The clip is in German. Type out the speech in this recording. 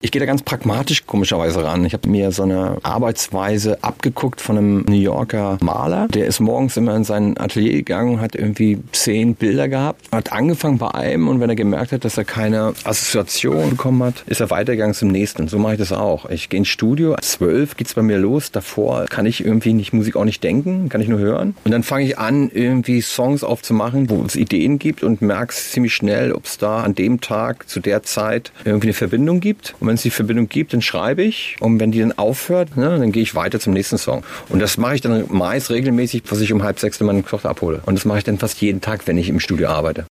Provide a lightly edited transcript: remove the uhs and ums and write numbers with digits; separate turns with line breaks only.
Ich gehe da ganz pragmatisch komischerweise ran. Ich habe mir so eine Arbeitsweise abgeguckt von einem New Yorker Maler. Der ist morgens immer in sein Atelier gegangen, hat irgendwie 10 Bilder gehabt, hat angefangen bei einem und wenn er gemerkt hat, dass er keine Assoziation bekommen hat, ist er weitergegangen zum nächsten. So mache ich das auch. Ich gehe ins Studio, 12 geht's bei mir los. Davor kann ich irgendwie nicht Musik auch nicht denken, kann ich nur hören. Und dann fange ich an, irgendwie Songs aufzumachen, wo es Ideen gibt und merke ziemlich schnell, ob es da an dem Tag zu der Zeit irgendwie eine Verbindung gibt. Und wenn es die Verbindung gibt, dann schreibe ich. Und wenn die dann aufhört, ne, dann gehe ich weiter zum nächsten Song. Und das mache ich dann meist regelmäßig, was ich um 5:30 meine Tochter abhole. Und das mache ich dann fast jeden Tag, wenn ich im Studio arbeite.